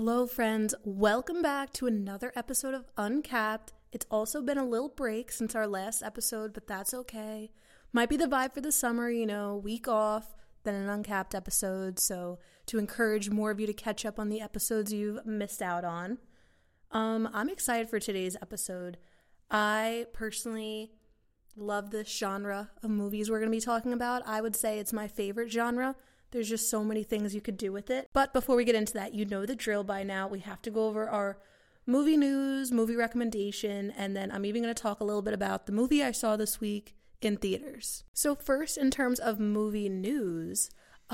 Hello, friends. Welcome back to another episode of Uncapped. It's also been a little break since our last episode, but that's okay. Might be the vibe for the summer, week off, then an Uncapped episode, so to encourage more of you to catch up on the episodes you've missed out on. I'm excited for today's episode. I personally love this genre of movies we're going to be talking about. I would say it's my favorite genre. There's just so many things you could do with it. But before we get into that, you know the drill by now. We have to go over our movie news, movie recommendation, and then I'm even going to talk a little bit about the movie I saw this week in theaters. So first, in terms of movie news,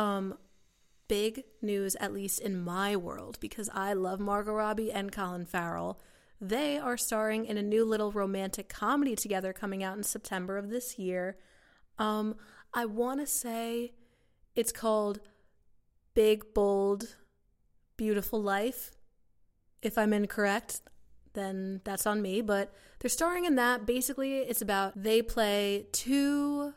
big news, at least in my world, because I love Margot Robbie and Colin Farrell. They are starring in a new little romantic comedy together coming out in September of this year. I want to say it's called Big, Bold, Beautiful Life. If I'm incorrect, then that's on me. But they're starring in that. Basically, it's about they play two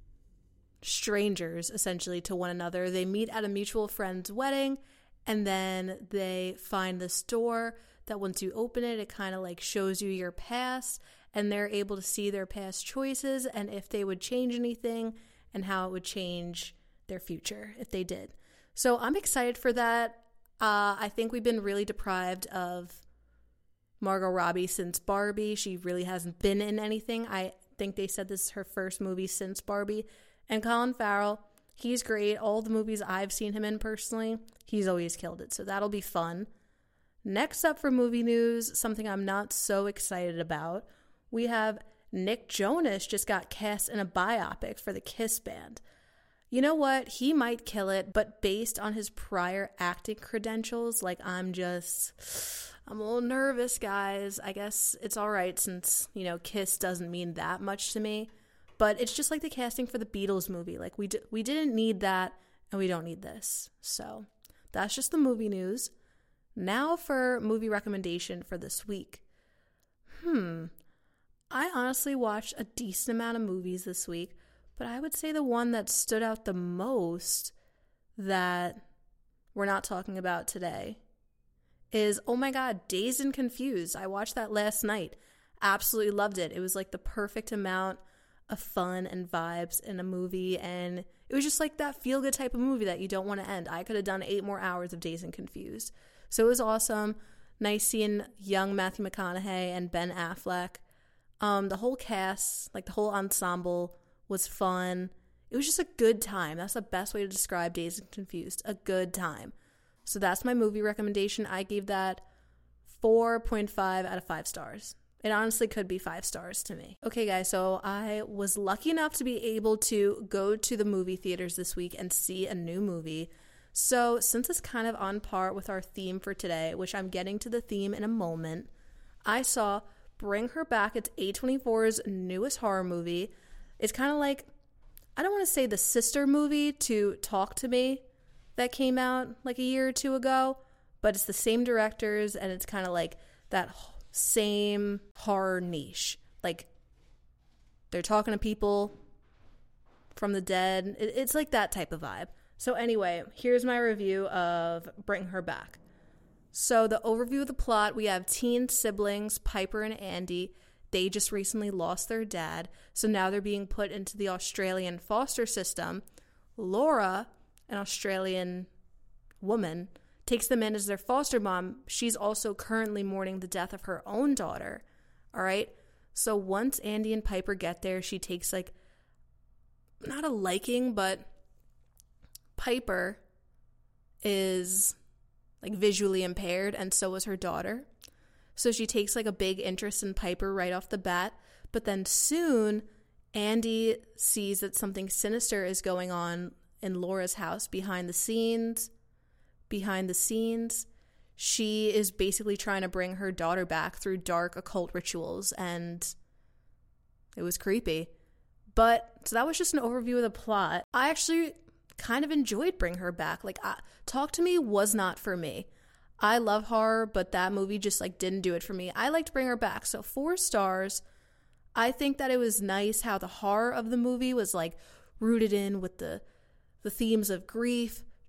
strangers, essentially, to one another. They meet at a mutual friend's wedding, and then they find this door that once you open it, it kind of like shows you your past, and they're able to see their past choices and if they would change anything and how it would change their future if they did. So I'm excited for that. I think we've been really deprived of Margot Robbie since Barbie. She really hasn't been in anything. I think they said this is her first movie since Barbie. And Colin Farrell, he's great. All the movies I've seen him in personally, he's always killed it. So that'll be fun. Next up for movie news, something I'm not so excited about. We have Nick Jonas just got cast in a biopic for the Kiss band. You know what? He might kill it, but based on his prior acting credentials, I'm a little nervous, guys. I guess it's all right since, Kiss doesn't mean that much to me. But it's just like the casting for the Beatles movie. We didn't need that, and we don't need this. So that's just the movie news. Now for movie recommendation for this week. I honestly watched a decent amount of movies this week. But I would say the one that stood out the most that we're not talking about today is, oh my God, Dazed and Confused. I watched that last night. Absolutely loved it. It was like the perfect amount of fun and vibes in a movie. And it was just like that feel-good type of movie that you don't want to end. I could have done 8 more hours of Dazed and Confused. So it was awesome. Nice seeing young Matthew McConaughey and Ben Affleck. The whole cast, the whole ensemble was fun. It was just a good time. That's the best way to describe Dazed and Confused. A good time. So that's my movie recommendation. I gave that 4.5 out of 5 stars. It honestly could be 5 stars to me. Okay, guys, so I was lucky enough to be able to go to the movie theaters this week and see a new movie. So since it's kind of on par with our theme for today, which I'm getting to the theme in a moment, I saw Bring Her Back. It's A24's newest horror movie. It's kind of like, I don't want to say the sister movie to Talk to Me that came out a year or 2 ago, but it's the same directors and it's kind of like that same horror niche. They're talking to people from the dead. It's like that type of vibe. So anyway, here's my review of Bring Her Back. So the overview of the plot, we have teen siblings, Piper and Andy. They just recently lost their dad, so now they're being put into the Australian foster system. Laura, an Australian woman, takes them in as their foster mom. She's also currently mourning the death of her own daughter. All right? So once Andy and Piper get there, she takes, not a liking, but Piper is, visually impaired, and so is her daughter. So she takes a big interest in Piper right off the bat. But then soon, Andy sees that something sinister is going on in Laura's house behind the scenes. She is basically trying to bring her daughter back through dark occult rituals. And it was creepy. But so that was just an overview of the plot. I actually kind of enjoyed Bring Her Back. Talk to Me was not for me. I love horror, but that movie just didn't do it for me. I liked Bring Her Back, so 4 stars. I think that it was nice how the horror of the movie was rooted in with the themes of grief,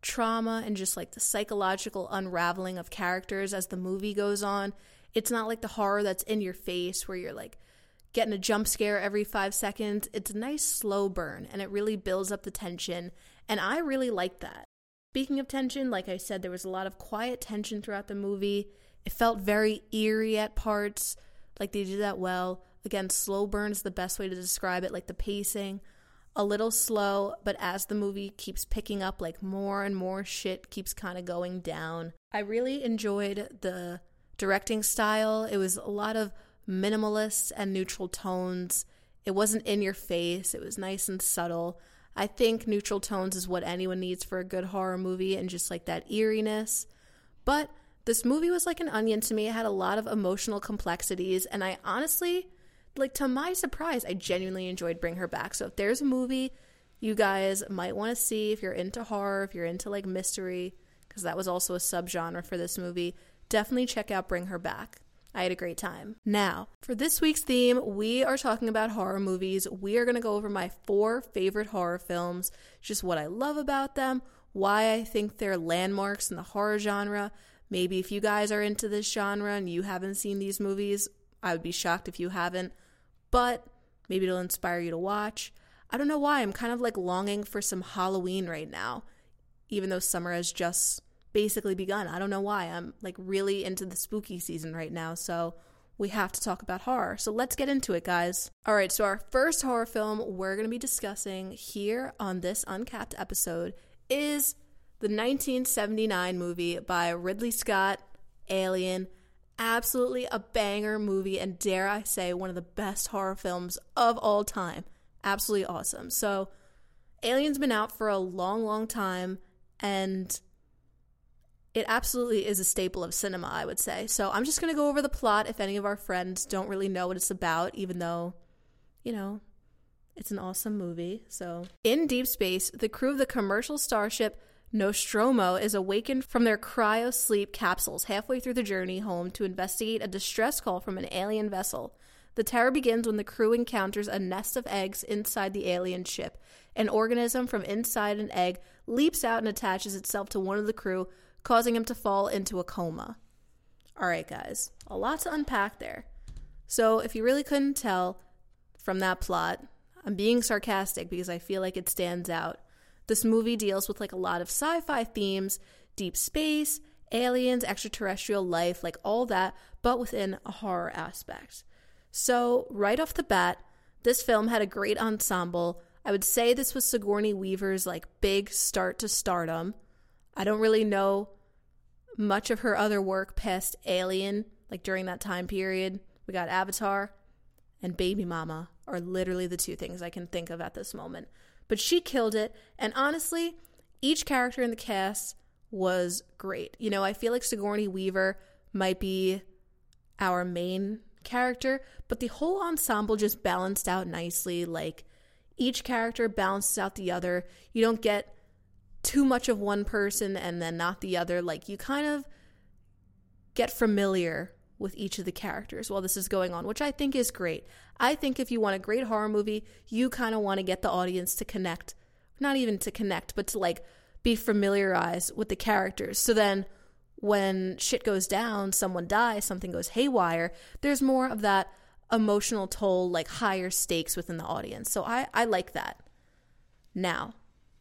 trauma and just like the psychological unraveling of characters as the movie goes on. It's not like the horror that's in your face where you're like getting a jump scare every 5 seconds. It's a nice slow burn and it really builds up the tension, and I really like that. Speaking of tension, like I said, there was a lot of quiet tension throughout the movie. It felt very eerie at parts, like they did that well. Again, slow burn is the best way to describe it, like the pacing. A little slow, but as the movie keeps picking up, like more and more shit keeps kind of going down. I really enjoyed the directing style. It was a lot of minimalist and neutral tones. It wasn't in your face. It was nice and subtle. I think neutral tones is what anyone needs for a good horror movie, and just like that eeriness. But this movie was like an onion to me. It had a lot of emotional complexities, and I honestly, like, to my surprise, I genuinely enjoyed Bring Her Back. So if there's a movie you guys might want to see, if you're into horror, if you're into like mystery, because that was also a subgenre for this movie, definitely check out Bring Her Back. I had a great time. Now, for this week's theme, we are talking about horror movies. We are going to go over my 4 favorite horror films, just what I love about them, why I think they're landmarks in the horror genre. Maybe if you guys are into this genre and you haven't seen these movies, I would be shocked if you haven't, but maybe it'll inspire you to watch. I don't know why, I'm kind of like longing for some Halloween right now, even though summer has just basically begun. I don't know why. I'm like really into the spooky season right now, so we have to talk about horror. So let's get into it, guys. All right, so our first horror film we're going to be discussing here on this Uncapped episode is the 1979 movie by Ridley Scott, Alien. Absolutely a banger movie, and dare I say, one of the best horror films of all time. Absolutely awesome. So, Alien's been out for a long, long time, and it absolutely is a staple of cinema, I would say. So I'm just going to go over the plot if any of our friends don't really know what it's about, even though, you know, it's an awesome movie. So, in deep space, the crew of the commercial starship Nostromo is awakened from their cryo-sleep capsules halfway through the journey home to investigate a distress call from an alien vessel. The terror begins when the crew encounters a nest of eggs inside the alien ship. An organism from inside an egg leaps out and attaches itself to one of the crew, causing him to fall into a coma. All right, guys, a lot to unpack there. So if you really couldn't tell from that plot, I'm being sarcastic because I feel like it stands out. This movie deals with like a lot of sci-fi themes, deep space, aliens, extraterrestrial life, like all that, but within a horror aspect. So right off the bat, this film had a great ensemble. I would say this was Sigourney Weaver's like big start to stardom. I don't really know much of her other work past Alien, like during that time period. We got Avatar and Baby Mama are literally the 2 things I can think of at this moment. But she killed it, and honestly, each character in the cast was great. You know, I feel like Sigourney Weaver might be our main character, but the whole ensemble just balanced out nicely. Like, each character balances out the other. You don't get too much of one person and then not the other. Like, you kind of get familiar with each of the characters while this is going on, which I think is great. I think if you want a great horror movie, you kind of want to get the audience to connect, not even to connect, but to like be familiarized with the characters. So then when shit goes down, someone dies, something goes haywire, there's more of that emotional toll, like higher stakes within the audience. So I like that. Now,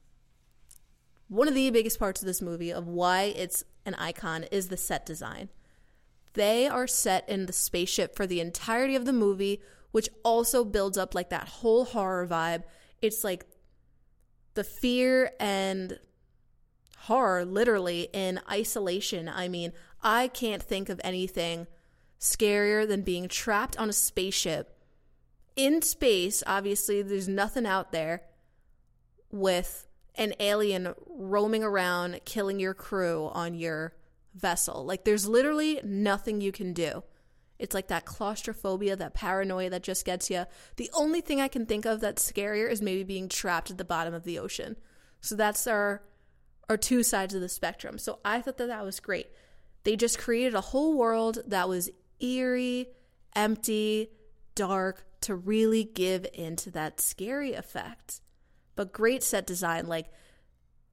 one of the biggest parts of this movie of why it's an icon is the set design. They are set in the spaceship for the entirety of the movie, which also builds up like that whole horror vibe. It's like the fear and horror literally in isolation. I mean, I can't think of anything scarier than being trapped on a spaceship in space. Obviously, there's nothing out there, with an alien roaming around killing your crew on your vessel. Like, there's literally nothing you can do. It's like that claustrophobia, that paranoia that just gets you. The only thing I can think of that's scarier is maybe being trapped at the bottom of the ocean. So that's our 2 sides of the spectrum. So I thought that was great. They just created a whole world that was eerie, empty, dark, to really give into that scary effect. But great set design. Like,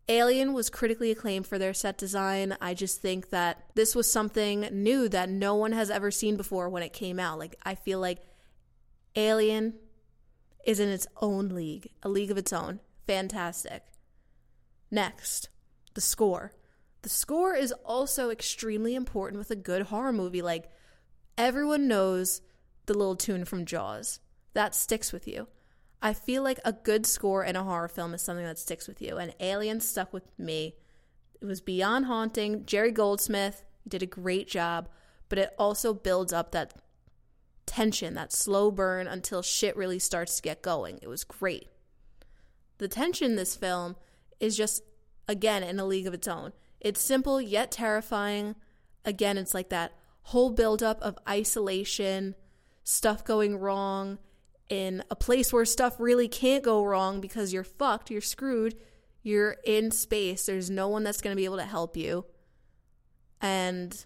Alien was critically acclaimed for their set design. I just think that this was something new that no one has ever seen before when it came out. Like, I feel like Alien is in its own league, a league of its own. Fantastic. Next, the score. The score is also extremely important with a good horror movie. Like, everyone knows the little tune from Jaws. That sticks with you. I feel like a good score in a horror film is something that sticks with you, and Alien stuck with me. It was beyond haunting. Jerry Goldsmith did a great job, but it also builds up that tension, that slow burn until shit really starts to get going. It was great. The tension in this film is just, again, in a league of its own. It's simple yet terrifying. Again, it's like that whole buildup of isolation, stuff going wrong, in a place where stuff really can't go wrong because you're fucked, you're screwed, you're in space, there's no one that's going to be able to help you. And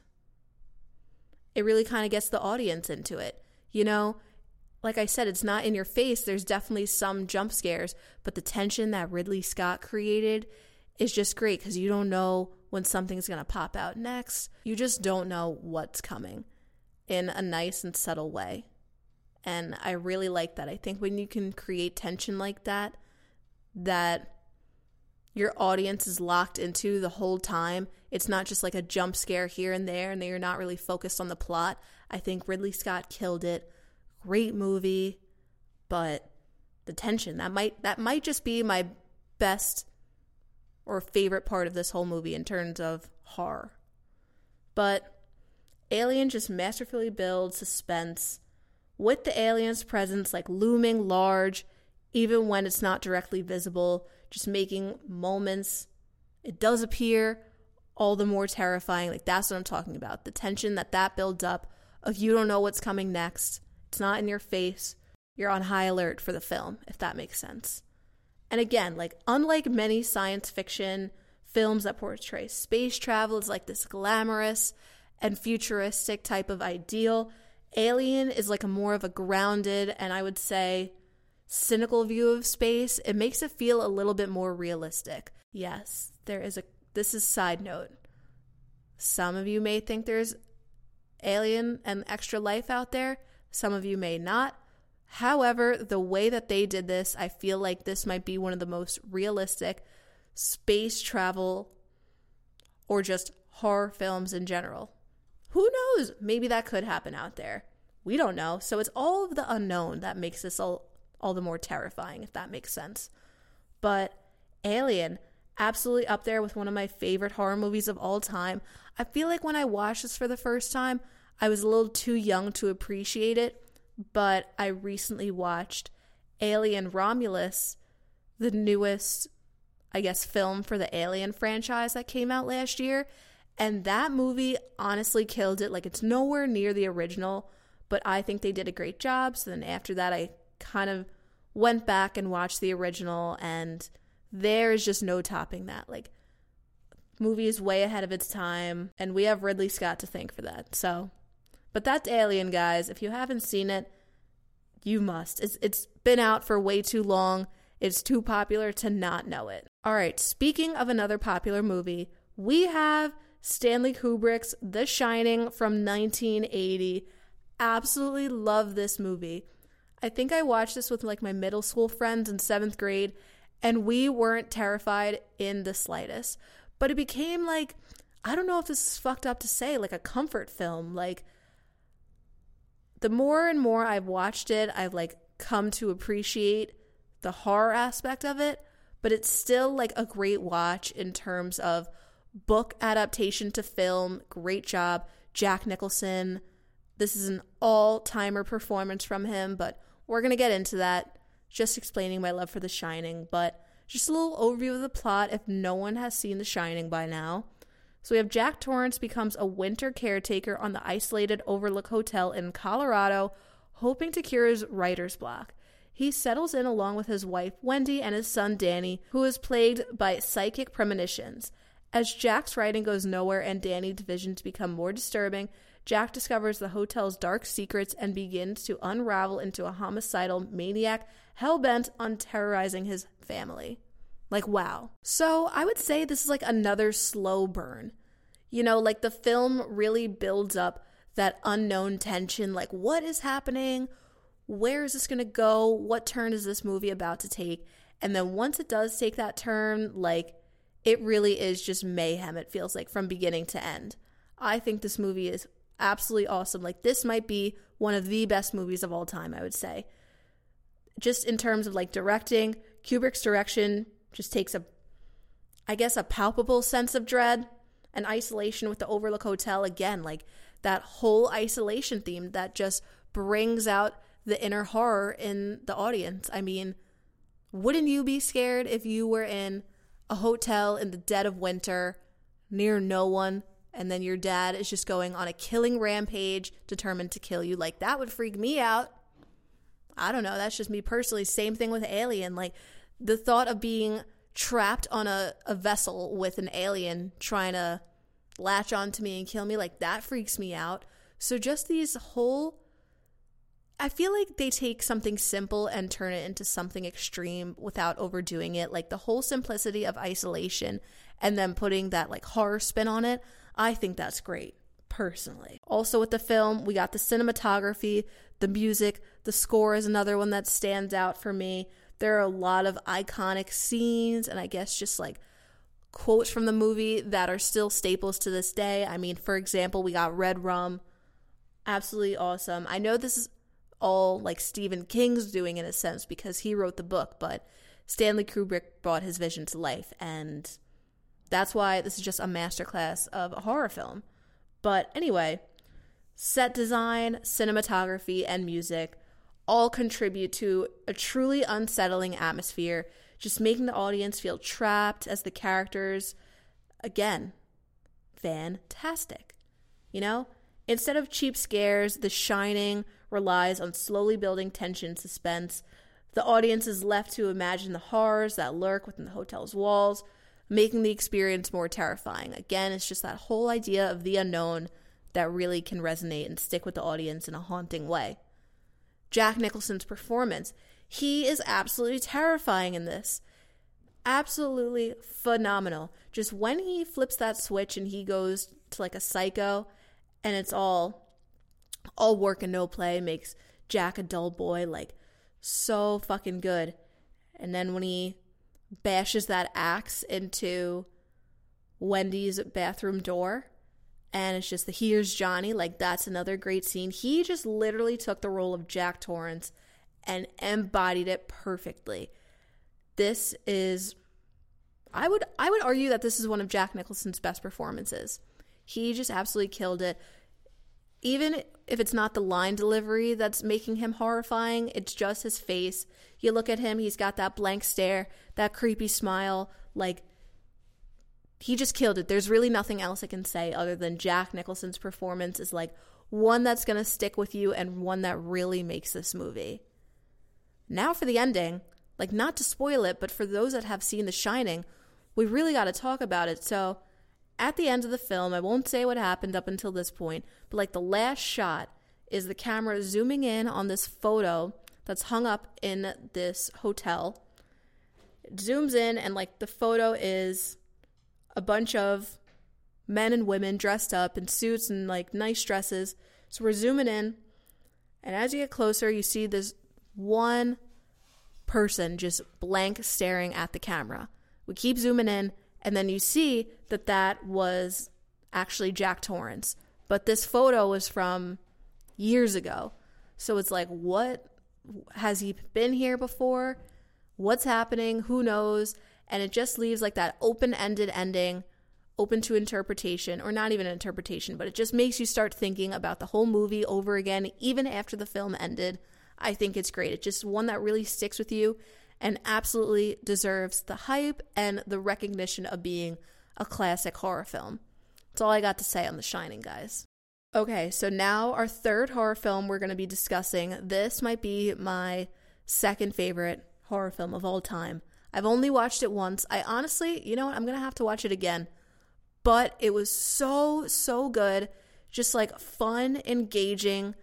it really kind of gets the audience into it. You know, like I said, it's not in your face. There's definitely some jump scares, but the tension that Ridley Scott created is just great because you don't know when something's going to pop out next. You just don't know what's coming in a nice and subtle way. And I really like that. I think when you can create tension like that, that your audience is locked into the whole time. It's not just like a jump scare here and there, and you're not really focused on the plot. I think Ridley Scott killed it. Great movie, but the tension, that might just be my best or favorite part of this whole movie in terms of horror. But Alien just masterfully builds suspense with the alien's presence like looming large, even when it's not directly visible, just making moments it does appear all the more terrifying. Like, that's what I'm talking about. The tension that builds up of you don't know what's coming next. It's not in your face. You're on high alert for the film, if that makes sense. And again, like, unlike many science fiction films that portray space travel as like this glamorous and futuristic type of ideal, Alien is like a more of a grounded and I would say cynical view of space. It makes it feel a little bit more realistic. Yes, this is side note. Some of you may think there's alien and extra life out there. Some of you may not. However, the way that they did this, I feel like this might be one of the most realistic space travel or just horror films in general. Who knows? Maybe that could happen out there. We don't know. So it's all of the unknown that makes this all the more terrifying, if that makes sense. But Alien, absolutely up there with one of my favorite horror movies of all time. I feel like when I watched this for the first time, I was a little too young to appreciate it, but I recently watched Alien Romulus, the newest, I guess, film for the Alien franchise that came out last year. And that movie honestly killed it. Like, it's nowhere near the original, but I think they did a great job. So then after that, I kind of went back and watched the original, and there is just no topping that. Like, movie is way ahead of its time, and we have Ridley Scott to thank for that. So, but that's Alien, guys. If you haven't seen it, you must. It's been out for way too long. It's too popular to not know it. All right, speaking of another popular movie, we have Stanley Kubrick's The Shining from 1980. Absolutely love this movie. I think I watched this with like my middle school friends in 7th grade, and we weren't terrified in the slightest. But it became like, I don't know if this is fucked up to say, like a comfort film. Like, the more and more I've watched it, I've like come to appreciate the horror aspect of it, but it's still like a great watch in terms of book adaptation to film. Great job. Jack Nicholson. This is an all-timer performance from him, but we're going to get into that. Just explaining my love for The Shining, but just a little overview of the plot if no one has seen The Shining by now. So we have Jack Torrance becomes a winter caretaker on the isolated Overlook Hotel in Colorado, hoping to cure his writer's block. He settles in along with his wife, Wendy, and his son, Danny, who is plagued by psychic premonitions. As Jack's writing goes nowhere and Danny's visions become more disturbing, Jack discovers the hotel's dark secrets and begins to unravel into a homicidal maniac hell-bent on terrorizing his family. Like, wow. So I would say this is like another slow burn. You know, like the film really builds up that unknown tension. Like, what is happening? Where is this going to go? What turn is this movie about to take? And then once it does take that turn, like, it really is just mayhem, it feels like, from beginning to end. I think this movie is absolutely awesome. Like, this might be one of the best movies of all time, I would say. Just in terms of, like, directing, Kubrick's direction just takes a palpable sense of dread and isolation with the Overlook Hotel. Again, like, that whole isolation theme that just brings out the inner horror in the audience. I mean, wouldn't you be scared if you were in a hotel in the dead of winter, near no one, and then your dad is just going on a killing rampage, determined to kill you? Like, that would freak me out. I don't know, that's just me personally. Same thing with Alien. Like, the thought of being trapped on a vessel with an alien trying to latch onto me and kill me, like, that freaks me out. So just these whole, I feel like they take something simple and turn it into something extreme without overdoing it. Like, the whole simplicity of isolation and then putting that, like, horror spin on it, I think that's great, personally. Also with the film, we got the cinematography, the music, the score is another one that stands out for me. There are a lot of iconic scenes and I guess just, like, quotes from the movie that are still staples to this day. I mean, for example, we got Red Rum. Absolutely awesome. I know this is all, like, Stephen King's doing in a sense because he wrote the book, but Stanley Kubrick brought his vision to life, and that's why this is just a masterclass of a horror film. But anyway, set design, cinematography, and music all contribute to a truly unsettling atmosphere, just making the audience feel trapped as the characters, again, fantastic. You know? Instead of cheap scares, The Shining relies on slowly building tension and suspense. The audience is left to imagine the horrors that lurk within the hotel's walls, making the experience more terrifying. Again, it's just that whole idea of the unknown that really can resonate and stick with the audience in a haunting way. Jack Nicholson's performance, he is absolutely terrifying in this. Absolutely phenomenal. Just when he flips that switch and he goes to, like, a psycho, and it's all work and no play, makes Jack a dull boy, like, so fucking good. And then when he bashes that axe into Wendy's bathroom door, and it's just the here's Johnny, like, that's another great scene. He just literally took the role of Jack Torrance and embodied it perfectly. This is, I would argue that this is one of Jack Nicholson's best performances. He just absolutely killed it. Even if it's not the line delivery that's making him horrifying, it's just his face. You look at him, he's got that blank stare, that creepy smile, like, he just killed it. There's really nothing else I can say other than Jack Nicholson's performance is, like, one that's going to stick with you and one that really makes this movie. Now for the ending, like, not to spoil it, but for those that have seen The Shining, we really got to talk about it. So at the end of the film, I won't say what happened up until this point, but, like, the last shot is the camera zooming in on this photo that's hung up in this hotel. It zooms in, and, like, the photo is a bunch of men and women dressed up in suits and, like, nice dresses. So we're zooming in, and as you get closer, you see this one person just blank staring at the camera. We keep zooming in, and then you see that that was actually Jack Torrance. But this photo was from years ago. So it's like, what? Has he been here before? What's happening? Who knows? And it just leaves, like, that open-ended ending, open to interpretation, or not even interpretation, but it just makes you start thinking about the whole movie over again, even after the film ended. I think it's great. It's just one that really sticks with you and absolutely deserves the hype and the recognition of being a classic horror film. That's all I got to say on The Shining, guys. Okay, so now our third horror film we're going to be discussing. This might be my second favorite horror film of all time. I've only watched it once. I honestly, you know what, I'm going to have to watch it again. But it was so good. Just, like, fun, engaging,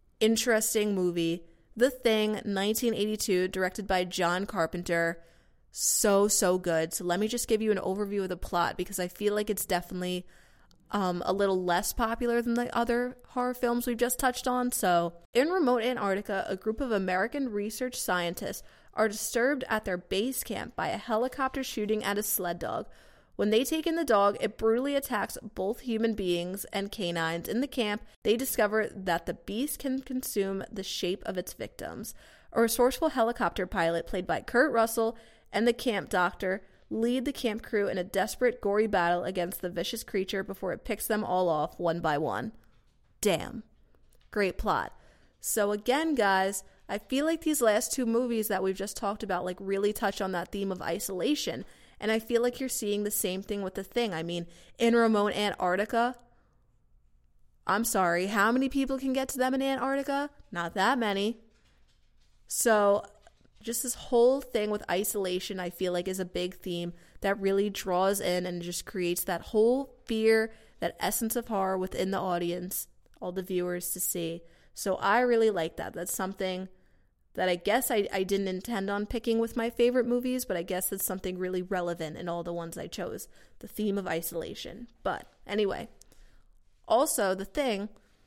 interesting movie. The Thing, 1982, directed by John Carpenter. So good. So let me just give you an overview of the plot, because I feel like it's definitely a little less popular than the other horror films we've just touched on. So, in remote Antarctica, a group of American research scientists are disturbed at their base camp by a helicopter shooting at a sled dog. When they take in the dog, it brutally attacks both human beings and canines in the camp. They discover that the beast can consume the shape of its victims. A resourceful helicopter pilot, played by Kurt Russell, and the camp doctor lead the camp crew in a desperate, gory battle against the vicious creature before it picks them all off one by one. Damn. Great plot. So again, guys, I feel like these last two movies that we've just talked about like really touch on that theme of isolation. And I feel like you're seeing the same thing with The Thing. I mean, in remote Antarctica, I'm sorry, how many people can get to them in Antarctica? Not that many. So just this whole thing with isolation, I feel like, is a big theme that really draws in and just creates that whole fear, that essence of horror within the audience, all the viewers to see. So I really like that. That's something that I guess I didn't intend on picking with my favorite movies, but I guess it's something really relevant in all the ones I chose. The theme of isolation. But anyway, also The Thing,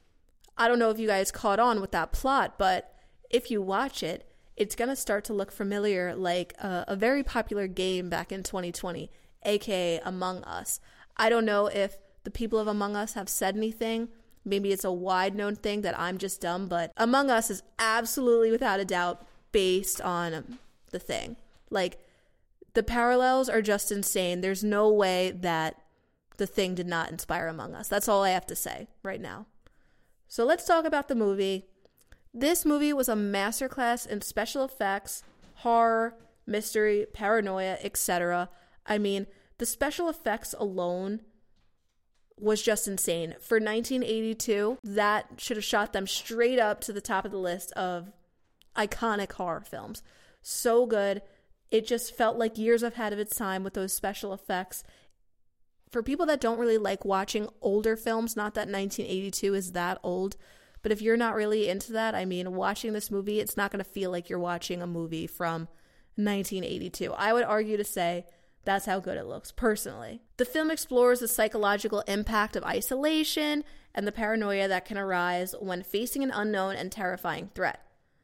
I don't know if you guys caught on with that plot, but if you watch it, it's going to start to look familiar like a very popular game back in 2020, aka Among Us. I don't know if the people of Among Us have said anything. Maybe it's a wide-known thing that I'm just dumb, but Among Us is absolutely, without a doubt, based on The Thing. Like, the parallels are just insane. There's no way that The Thing did not inspire Among Us. That's all I have to say right now. So let's talk about the movie. This movie was a masterclass in special effects, horror, mystery, paranoia, etc. I mean, the special effects alone was just insane. For 1982, that should have shot them straight up to the top of the list of iconic horror films. So good. It just felt like years ahead of its time with those special effects. For people that don't really like watching older films, not that 1982 is that old, but if you're not really into that, I mean, watching this movie, it's not going to feel like you're watching a movie from 1982. I would argue to say that's how good it looks, personally. The film explores the psychological impact of isolation and the paranoia that can arise when facing an unknown and terrifying threat.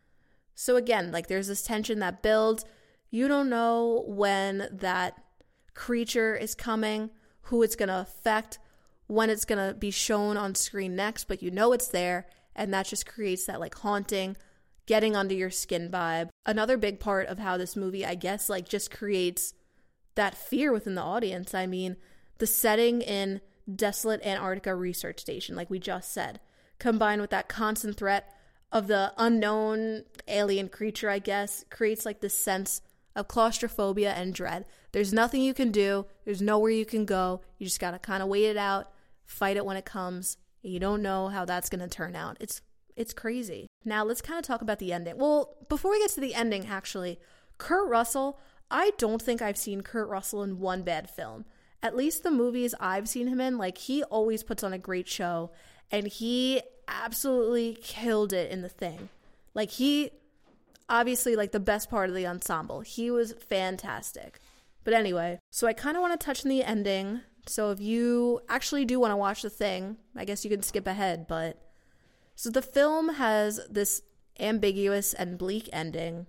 So again, like, there's this tension that builds. You don't know when that creature is coming, who it's going to affect, when it's going to be shown on screen next, but you know it's there. And that just creates that like haunting, getting under your skin vibe. Another big part of how this movie, I guess, like just creates that fear within the audience. I mean, the setting in desolate Antarctica research station, like we just said, combined with that constant threat of the unknown alien creature, I guess, creates like this sense of claustrophobia and dread. There's nothing you can do. There's nowhere you can go. You just got to kind of wait it out, fight it when it comes. You don't know how that's going to turn out. It's crazy. Now, let's kind of talk about the ending. Well, before we get to the ending, actually, Kurt Russell, I don't think I've seen Kurt Russell in one bad film. At least the movies I've seen him in, like, he always puts on a great show, and he absolutely killed it in The Thing. Like, he, obviously, like, the best part of the ensemble. He was fantastic. But anyway, so I kind of want to touch on the ending. So if you actually do want to watch The Thing, I guess you can skip ahead, but so the film has this ambiguous and bleak ending.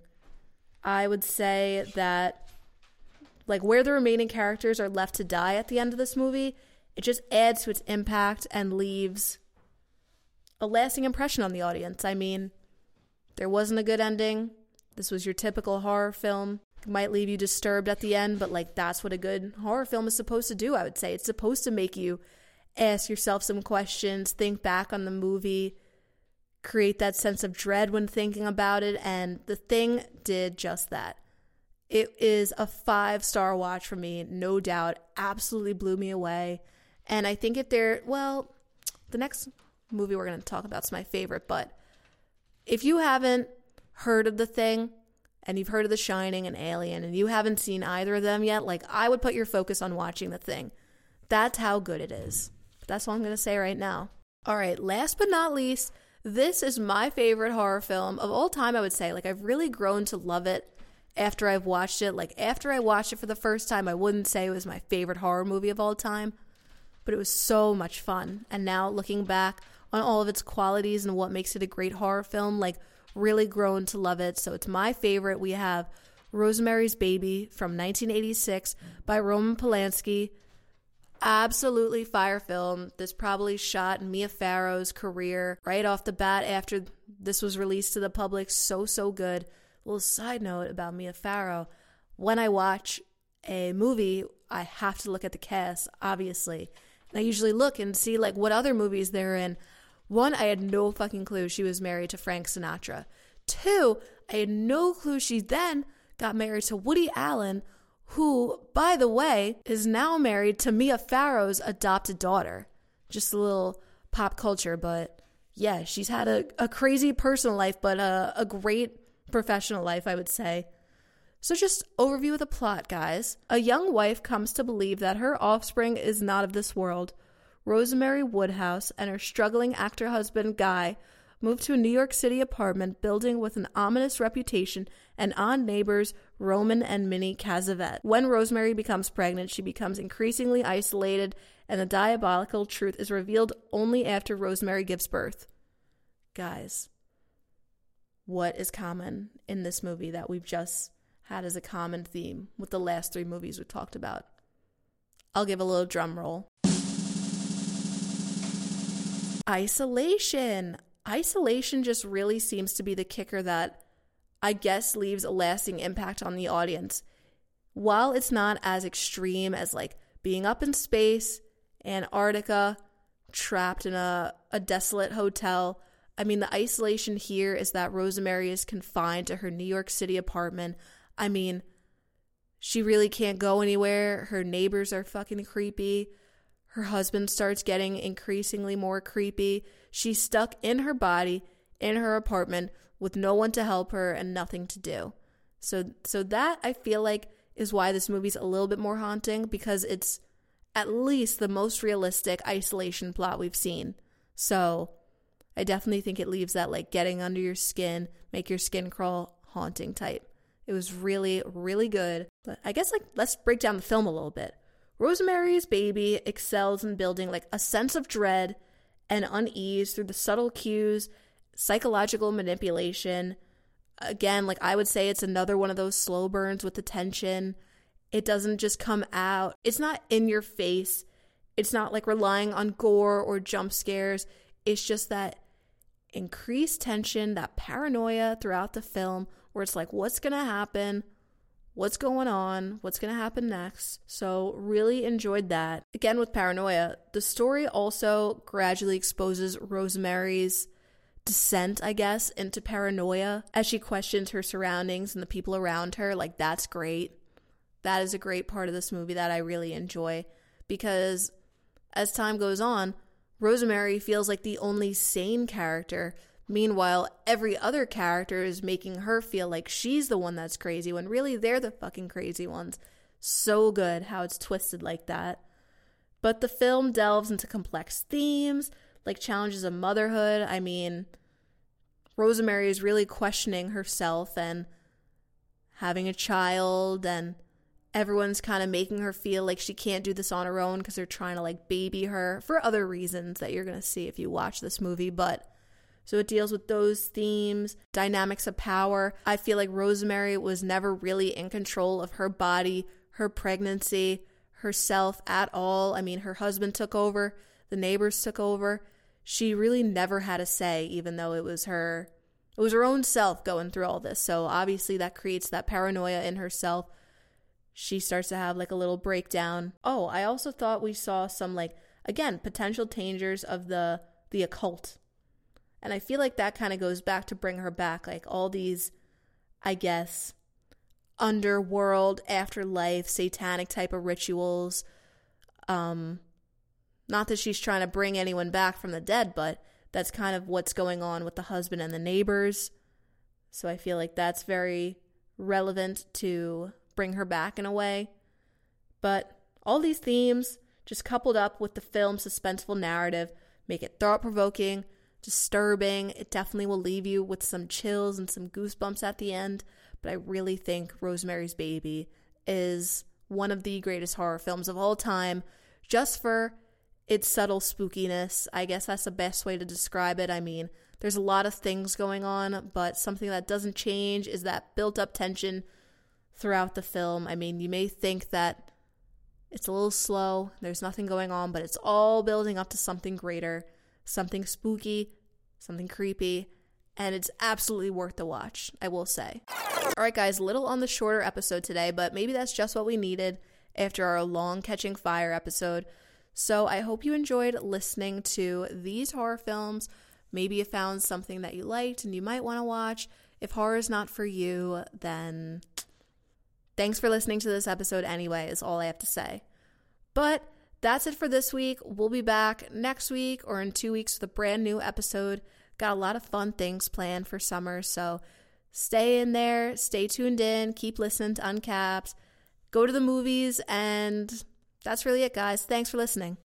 I would say that like where the remaining characters are left to die at the end of this movie, it just adds to its impact and leaves a lasting impression on the audience. I mean, there wasn't a good ending. This was your typical horror film. Might leave you disturbed at the end, but like that's what a good horror film is supposed to do, I would say. It's supposed to make you ask yourself some questions, think back on the movie, create that sense of dread when thinking about it, and The Thing did just that. It is a 5-star watch for me, no doubt. Absolutely blew me away. And I think the next movie we're going to talk about is my favorite, but if you haven't heard of The Thing, and you've heard of The Shining and Alien, and you haven't seen either of them yet, like, I would put your focus on watching The Thing. That's how good it is. That's all I'm going to say right now. All right, last but not least, this is my favorite horror film of all time, I would say. Like, I've really grown to love it, after I've watched it. Like, after I watched it for the first time, I wouldn't say it was my favorite horror movie of all time, but it was so much fun. And now looking back on all of its qualities and what makes it a great horror film, like, really grown to love it. So it's my favorite. We have Rosemary's Baby from 1986 by Roman Polanski. Absolutely fire film. This probably shot Mia Farrow's career right off the bat after this was released to the public. So good. Little side note about Mia Farrow. When I watch a movie, I have to look at the cast, obviously. And I usually look and see like what other movies they're in. One, I had no fucking clue she was married to Frank Sinatra. Two, I had no clue she then got married to Woody Allen, who, by the way, is now married to Mia Farrow's adopted daughter. Just a little pop culture, but yeah, she's had a crazy personal life, but a great professional life, I would say. So just overview of the plot, guys. A young wife comes to believe that her offspring is not of this world. Rosemary Woodhouse and her struggling actor husband, Guy, moved to a New York City apartment building with an ominous reputation and odd neighbors Roman and Minnie Cazavet. When Rosemary becomes pregnant, she becomes increasingly isolated, and the diabolical truth is revealed only after Rosemary gives birth. Guys, what is common in this movie that we've just had as a common theme with the last three movies we've talked about? I'll give a little drum roll. Isolation. Isolation just really seems to be the kicker that I guess leaves a lasting impact on the audience. While it's not as extreme as like being up in space, Antarctica, trapped in a desolate hotel, I mean, the isolation here is that Rosemary is confined to her New York City apartment. I mean, she really can't go anywhere. Her neighbors are fucking creepy. Her husband starts getting increasingly more creepy. She's stuck in her body, in her apartment, with no one to help her and nothing to do. So that, I feel like, is why this movie's a little bit more haunting, because it's at least the most realistic isolation plot we've seen. So I definitely think it leaves that, like, getting under your skin, make your skin crawl, haunting type. It was really, really good. But I guess, like, let's break down the film a little bit. Rosemary's Baby excels in building like a sense of dread and unease through the subtle cues, psychological manipulation. Again, like I would say it's another one of those slow burns with the tension. It doesn't just come out. It's not in your face. It's not like relying on gore or jump scares. It's just that increased tension, that paranoia throughout the film where it's like, what's going to happen? What's going on? What's going to happen next? So really enjoyed that. Again, with paranoia, the story also gradually exposes Rosemary's descent, I guess, into paranoia as she questions her surroundings and the people around her. Like, that's great. That is a great part of this movie that I really enjoy, because as time goes on, Rosemary feels like the only sane character. Meanwhile, every other character is making her feel like she's the one that's crazy when really they're the fucking crazy ones. So good how it's twisted like that. But the film delves into complex themes, like challenges of motherhood. I mean, Rosemary is really questioning herself and having a child, and everyone's kind of making her feel like she can't do this on her own because they're trying to like baby her for other reasons that you're going to see if you watch this movie. But so it deals with those themes, dynamics of power. I feel like Rosemary was never really in control of her body, her pregnancy, herself at all. I mean, her husband took over, the neighbors took over. She really never had a say, even though it was her own self going through all this. So obviously that creates that paranoia in herself. She starts to have like a little breakdown. Oh, I also thought we saw some like, again, potential dangers of the occult. And I feel like that kind of goes back to bring her back, like all these, I guess, underworld, afterlife, satanic type of rituals. Not that she's trying to bring anyone back from the dead, but that's kind of what's going on with the husband and the neighbors. So I feel like that's very relevant to bring her back in a way. But all these themes, just coupled up with the film's suspenseful narrative, make it thought-provoking, disturbing. It definitely will leave you with some chills and some goosebumps at the end. but I really think Rosemary's Baby is one of the greatest horror films of all time, just for its subtle spookiness. I guess that's the best way to describe it. I mean, there's a lot of things going on, but something that doesn't change is that built-up tension throughout the film. I mean, you may think that it's a little slow, there's nothing going on, but it's all building up to something greater, something spooky, something creepy, and it's absolutely worth the watch, I will say. Alright guys, a little on the shorter episode today, but maybe that's just what we needed after our long Catching Fire episode. So I hope you enjoyed listening to these horror films. Maybe you found something that you liked and you might want to watch. If horror is not for you, then thanks for listening to this episode anyway, is all I have to say. But that's it for this week. We'll be back next week or in 2 weeks with a brand new episode. Got a lot of fun things planned for summer, so stay in there, stay tuned in, keep listening to Uncapped, go to the movies, and that's really it, guys. Thanks for listening.